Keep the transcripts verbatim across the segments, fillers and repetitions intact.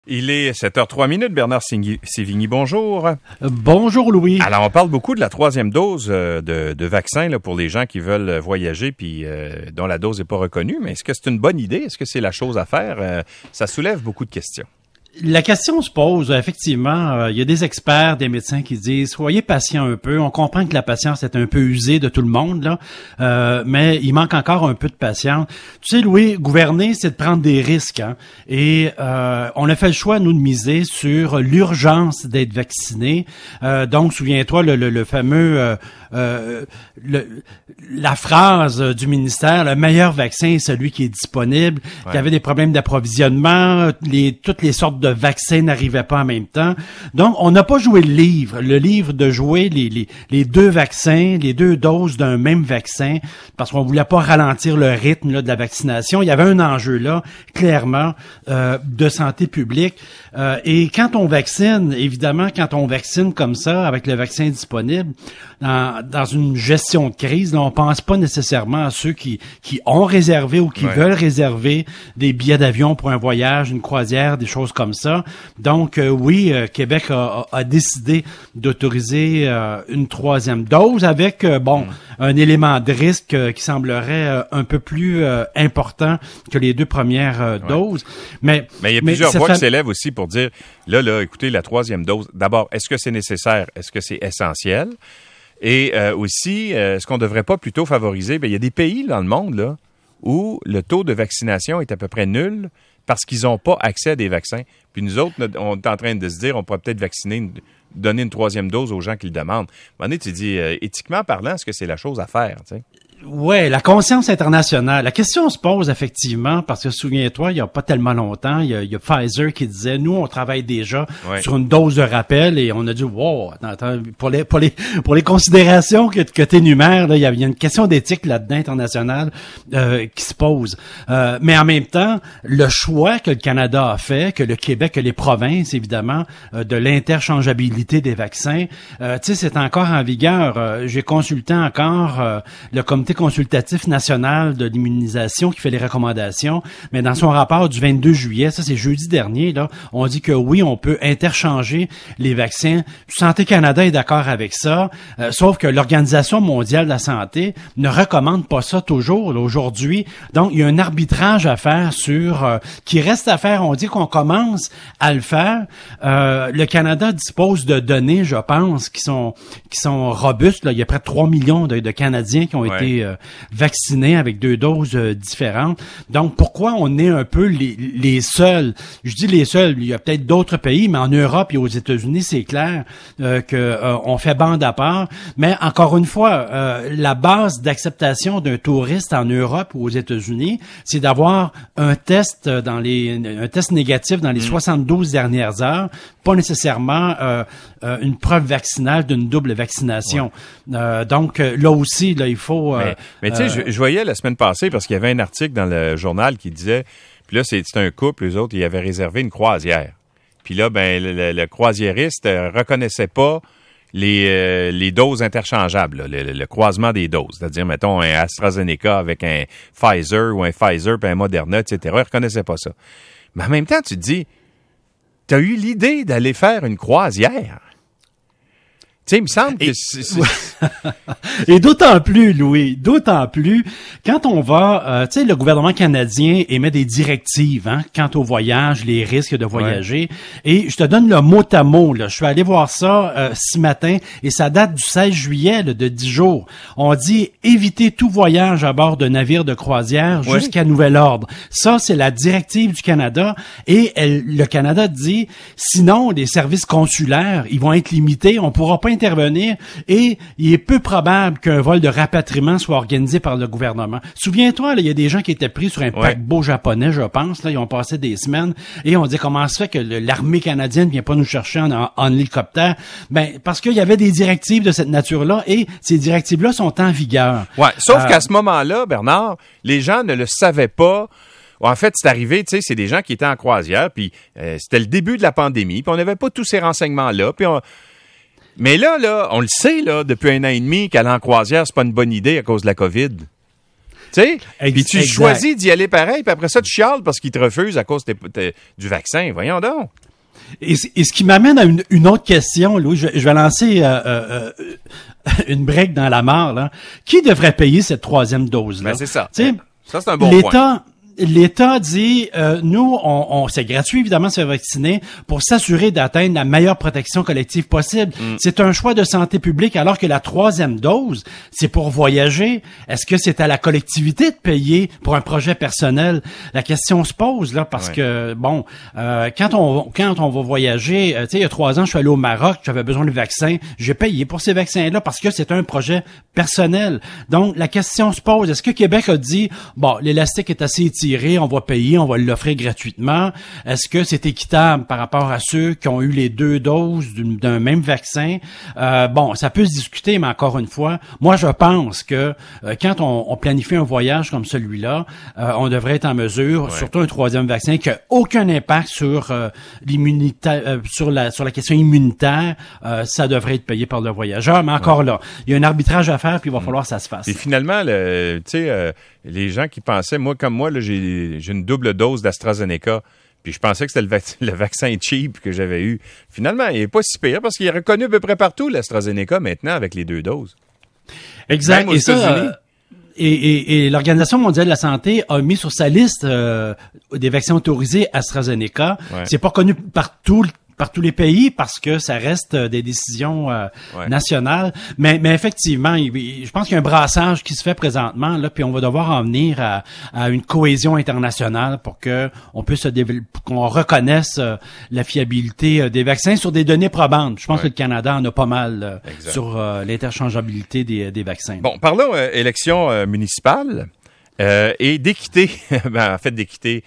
Il est sept heures trois minutes. Bernard Sévigny, bonjour. Euh, bonjour, Louis. Alors, on parle beaucoup de la troisième dose euh, de, de vaccin là, pour les gens qui veulent voyager puis euh, dont la dose n'est pas reconnue. Mais est-ce que c'est une bonne idée? Est-ce que c'est la chose à faire? Euh, ça soulève beaucoup de questions. La question se pose, effectivement, euh, il y a des experts, des médecins qui disent « Soyez patient un peu ». On comprend que la patience est un peu usée de tout le monde, là, euh, mais il manque encore un peu de patience. Tu sais, Louis, gouverner, c'est de prendre des risques. Hein, et euh, on a fait le choix, nous, de miser sur l'urgence d'être vacciné. Euh, donc, souviens-toi, le, le, le fameux... Euh, euh, le, la phrase du ministère « Le meilleur vaccin est celui qui est disponible ». Ouais. Il y avait des problèmes d'approvisionnement, les, toutes les sortes de vaccins n'arrivaient pas en même temps. Donc, on n'a pas joué le livre, le livre de jouer les, les, les deux vaccins, les deux doses d'un même vaccin, parce qu'on voulait pas ralentir le rythme là, de la vaccination. Il y avait un enjeu là, clairement, euh, de santé publique. Euh, et quand on vaccine, évidemment, quand on vaccine comme ça, avec le vaccin disponible, dans, dans une gestion de crise, là, on pense pas nécessairement à ceux qui, qui ont réservé ou qui ouais. veulent réserver des billets d'avion pour un voyage, une croisière, des choses comme ça. Donc, euh, oui, euh, Québec a, a décidé d'autoriser euh, une troisième dose avec, euh, bon, mmh. un élément de risque euh, qui semblerait euh, un peu plus euh, important que les deux premières euh, ouais. doses. Mais, mais il y a plusieurs voix fait... qui s'élèvent aussi pour dire, là, là, écoutez, la troisième dose, d'abord, est-ce que c'est nécessaire? Est-ce que c'est essentiel? Et euh, aussi, euh, est-ce qu'on ne devrait pas plutôt favoriser? Bien, il y a des pays dans le monde, là, où le taux de vaccination est à peu près nul parce qu'ils n'ont pas accès à des vaccins. Puis nous autres, on est en train de se dire, on pourrait peut-être vacciner, une, donner une troisième dose aux gens qui le demandent. À un moment donné, tu dis, euh, éthiquement parlant, est-ce que c'est la chose à faire, tu sais? Ouais, la conscience internationale. La question se pose effectivement parce que souviens-toi, il y a pas tellement longtemps, il y a, il y a Pfizer qui disait nous on travaille déjà ouais. sur une dose de rappel et on a dit wow, attends, attends, pour les pour les pour les considérations que que t'énumères là, il y a, il y a une question d'éthique là-dedans internationale euh, qui se pose. Euh, mais en même temps, le choix que le Canada a fait, que le Québec, que les provinces évidemment euh, de l'interchangeabilité des vaccins, euh, tu sais c'est encore en vigueur. Euh, j'ai consulté encore euh, le comité consultatif national de l'immunisation qui fait les recommandations, mais dans son rapport du vingt-deux juillet, ça c'est jeudi dernier, là, on dit que oui, on peut interchanger les vaccins. Santé Canada est d'accord avec ça, euh, sauf que l'Organisation mondiale de la santé ne recommande pas ça toujours, là, aujourd'hui. Donc, il y a un arbitrage à faire sur, euh, qui reste à faire. On dit qu'on commence à le faire. Euh, le Canada dispose de données, je pense, qui sont, qui sont robustes, là. Il y a près de trois millions de, de Canadiens qui ont ouais. été Euh, vaccinés avec deux doses euh, différentes. Donc, pourquoi on est un peu les, les seuls? Je dis les seuls, il y a peut-être d'autres pays, mais en Europe et aux États-Unis, c'est clair euh, que euh, on fait bande à part. Mais encore une fois, euh, la base d'acceptation d'un touriste en Europe ou aux États-Unis, c'est d'avoir un test dans les un test négatif dans les mmh. soixante-douze dernières heures, pas nécessairement euh, euh, une preuve vaccinale d'une double vaccination. Ouais. Euh, donc, là aussi, là, il faut... Euh, mais mais tu sais, euh, je, je voyais la semaine passée, parce qu'il y avait un article dans le journal qui disait, puis là, c'est, c'est un couple, eux autres, ils avaient réservé une croisière. Puis là, ben le, le, le croisiériste euh, reconnaissait pas les, euh, les doses interchangeables, là, le, le croisement des doses. C'est-à-dire, mettons, un AstraZeneca avec un Pfizer ou un Pfizer puis un Moderna, et cetera. Ils reconnaissaient pas ça. Mais en même temps, tu te dis, t'as eu l'idée d'aller faire une croisière. Tu sais, il me semble que... Et, c'est, c'est... Et d'autant plus, Louis, d'autant plus, quand on va... Euh, tu sais, le gouvernement canadien émet des directives hein, quant au voyage, les risques de voyager. Ouais. Et je te donne le mot à mot. Là. Je suis allé voir ça euh, ce matin et ça date du seize juillet, là, de dix jours. On dit éviter tout voyage à bord de navires de croisière ouais. jusqu'à nouvel ordre. Ça, c'est la directive du Canada. Et elle, le Canada dit, sinon, les services consulaires, ils vont être limités. On pourra pas intervenir et il est peu probable qu'un vol de rapatriement soit organisé par le gouvernement. Souviens-toi, là, il y a des gens qui étaient pris sur un ouais. paquebot japonais, je pense. Là, ils ont passé des semaines et on dit comment se fait que le, l'armée canadienne vient pas nous chercher en, en, en hélicoptère? Ben parce qu'il y avait des directives de cette nature-là et ces directives-là sont en vigueur. Ouais. Sauf euh, qu'à ce moment-là, Bernard, les gens ne le savaient pas. En fait, c'est arrivé, tu sais, c'est des gens qui étaient en croisière, puis euh, c'était le début de la pandémie, puis on n'avait pas tous ces renseignements-là, puis on... Mais là, là, on le sait, là, depuis un an et demi, qu'aller en croisière, c'est pas une bonne idée à cause de la COVID. sais, Ex- puis tu exact. choisis d'y aller pareil, puis après ça, tu chiales parce qu'ils te refusent à cause de tes- tes- du vaccin. Voyons donc. Et, c- et ce qui m'amène à une, une autre question, Louis, je, je vais lancer euh, euh, euh, une break dans la mare, là. Qui devrait payer cette troisième dose-là? Ben, c'est ça. Tu sais, Ça, c'est un bon point. L'État, L'État dit, euh, nous, on, on c'est gratuit évidemment de se faire vacciner pour s'assurer d'atteindre la meilleure protection collective possible. Mm. C'est un choix de santé publique, alors que la troisième dose, c'est pour voyager. Est-ce que c'est à la collectivité de payer pour un projet personnel? La question se pose là parce ouais. que bon, euh, quand on quand on va voyager, euh, tu sais, il y a trois ans, je suis allé au Maroc, j'avais besoin de vaccin, j'ai payé pour ces vaccins-là parce que c'est un projet personnel. Donc la question se pose, est-ce que Québec a dit bon, l'élastique est assez étiré, on va payer, on va l'offrir gratuitement. Est-ce que c'est équitable par rapport à ceux qui ont eu les deux doses d'un même vaccin? Euh, bon, ça peut se discuter, mais encore une fois, moi, je pense que euh, quand on, on planifie un voyage comme celui-là, euh, on devrait être en mesure, ouais. surtout un troisième vaccin, qui n'a aucun impact sur euh, l'immunité, euh, sur la sur la question immunitaire, euh, ça devrait être payé par le voyageur. Mais encore ouais. là, il y a un arbitrage à faire, puis il va mmh. falloir que ça se fasse. Et finalement, le, tu sais, euh, les gens qui pensaient, moi comme moi, là, j'ai, j'ai une double dose d'AstraZeneca, puis je pensais que c'était le, vac- le vaccin cheap que j'avais eu. Finalement, il n'est pas si pire parce qu'il est reconnu à peu près partout, l'AstraZeneca, maintenant, avec les deux doses. Exact. Et ça, euh, et, et, et l'Organisation mondiale de la santé a mis sur sa liste euh, des vaccins autorisés AstraZeneca. Ouais. C'est pas reconnu par tout le par tous les pays parce que ça reste des décisions euh, ouais. nationales. Mais, mais effectivement, il, je pense qu'il y a un brassage qui se fait présentement là, puis on va devoir en venir à, à une cohésion internationale pour que on puisse se développer, qu'on reconnaisse euh, la fiabilité euh, des vaccins sur des données probantes. Je pense ouais. que le Canada en a pas mal euh, sur euh, l'interchangeabilité des, des vaccins. Bon, parlons euh, élections euh, municipales. Euh, et d'équité, ben, en fait d'équité,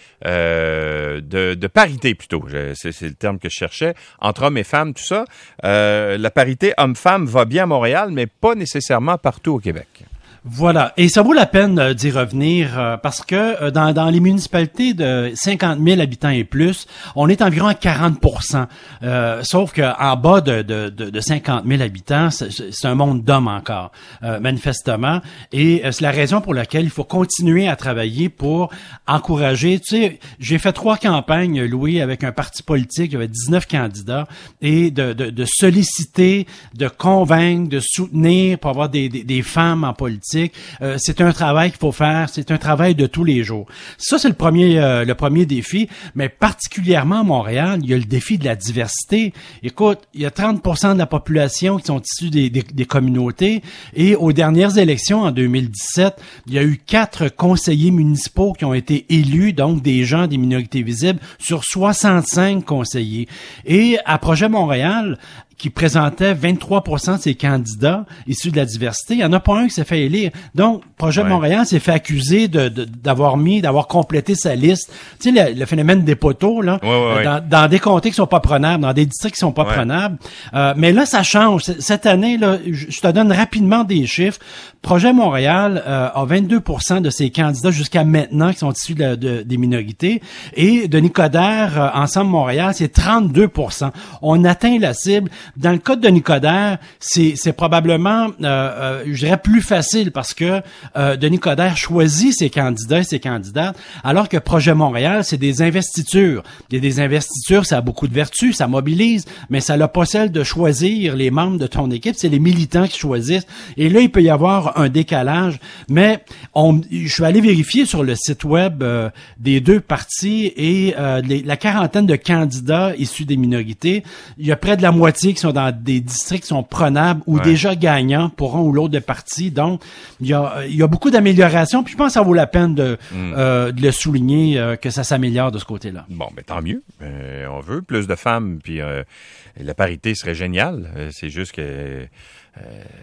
euh, de, de parité plutôt, je, c'est, c'est le terme que je cherchais, entre hommes et femmes, tout ça. Euh, la parité homme-femme va bien à Montréal, mais pas nécessairement partout au Québec. Voilà. Et ça vaut la peine euh, d'y revenir euh, parce que euh, dans, dans les municipalités de cinquante mille habitants et plus, on est environ à quarante pour cent. Euh, sauf qu'en bas de, de, de, de cinquante mille habitants, c'est, c'est un monde d'hommes encore, euh, manifestement. Et euh, c'est la raison pour laquelle il faut continuer à travailler pour encourager. Tu sais, j'ai fait trois campagnes, Louis, avec un parti politique. Il y avait dix-neuf candidats. Et de, de, de solliciter, de convaincre, de soutenir pour avoir des, des, des femmes en politique. Euh, c'est un travail qu'il faut faire, c'est un travail de tous les jours. Ça, c'est le premier euh, le premier défi, mais particulièrement à Montréal, il y a le défi de la diversité. Écoute, il y a trente pour cent de la population qui sont issus des, des, des communautés et aux dernières élections en deux mille dix-sept, il y a eu quatre conseillers municipaux qui ont été élus, donc des gens des minorités visibles, sur soixante-cinq conseillers. Et à Projet Montréal, qui présentait vingt-trois pour cent de ses candidats issus de la diversité. Il n'y en a pas un qui s'est fait élire. Donc, Projet ouais. Montréal s'est fait accuser de, de, d'avoir mis, d'avoir complété sa liste. Tu sais, le, le phénomène des poteaux, là, ouais, ouais, dans, dans des comtés qui sont pas prenables, dans des districts qui sont pas ouais. prenables. Euh, mais là, ça change. Cette année, là, je, je te donne rapidement des chiffres. Projet Montréal euh, a vingt-deux pour cent de ses candidats jusqu'à maintenant qui sont issus de, de, des minorités. Et Denis Coderre, euh, Ensemble Montréal, c'est trente-deux pour cent. On atteint la cible. Dans le cas de Denis Coderre, c'est, c'est probablement, euh, euh, je dirais, plus facile parce que euh, Denis Coderre choisit ses candidats et ses candidates, alors que Projet Montréal, c'est des investitures. Il y a des investitures, ça a beaucoup de vertus, ça mobilise, mais ça n'a pas celle de choisir les membres de ton équipe, c'est les militants qui choisissent. Et là, il peut y avoir un décalage, mais on, je suis allé vérifier sur le site web euh, des deux partis et euh, les, la quarantaine de candidats issus des minorités, il y a près de la moitié qui sont dans des districts qui sont prenables ou ouais. déjà gagnants pour un ou l'autre de parti. Donc, il y a, il y a beaucoup d'améliorations. Puis je pense que ça vaut la peine de, mm. euh, de le souligner, euh, que ça s'améliore de ce côté-là. Bon, mais tant mieux. Euh, on veut plus de femmes, puis euh, la parité serait géniale. Euh, c'est juste que euh,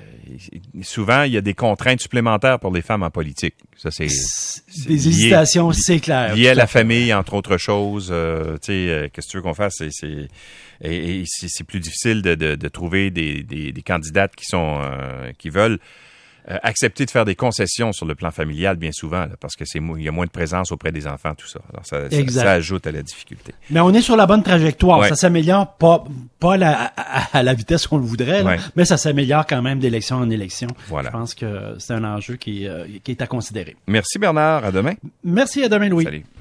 souvent, il y a des contraintes supplémentaires pour les femmes en politique. Ça, c'est, c'est des lié, hésitations, c'est clair. Lié à la famille, entre autres choses. Euh, tu sais, euh, qu'est-ce que tu veux qu'on fasse? C'est, c'est, et, et c'est, c'est plus difficile de, de, de trouver des, des, des candidates qui sont euh, qui veulent euh, accepter de faire des concessions sur le plan familial bien souvent, là, parce que c'est il y a moins de présence auprès des enfants, tout ça. Alors ça, ça, ça ajoute à la difficulté. Mais on est sur la bonne trajectoire. Ouais. Ça s'améliore pas pas la, à, à la vitesse qu'on le voudrait, là, ouais. mais ça s'améliore quand même d'élection en élection. Voilà. Je pense que c'est un enjeu qui, euh, qui est à considérer. Merci Bernard. À demain. Merci, à demain Louis. Salut.